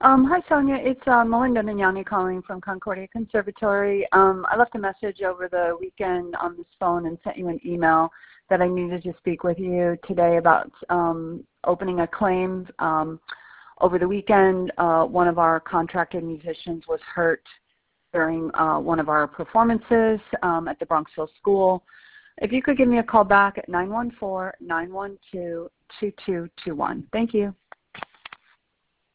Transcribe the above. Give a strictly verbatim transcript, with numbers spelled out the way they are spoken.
Um, hi, Sonia. It's uh, Melinda Mignani calling from Concordia Conservatory. Um, I left a message over the weekend on this phone and sent you an email that I needed to speak with you today about um, opening a claim. Um, over the weekend, uh, one of our contracted musicians was hurt during uh, one of our performances um, at the Bronxville School. If you could give me a call back at nine one four, nine one two, two two two one. Thank you.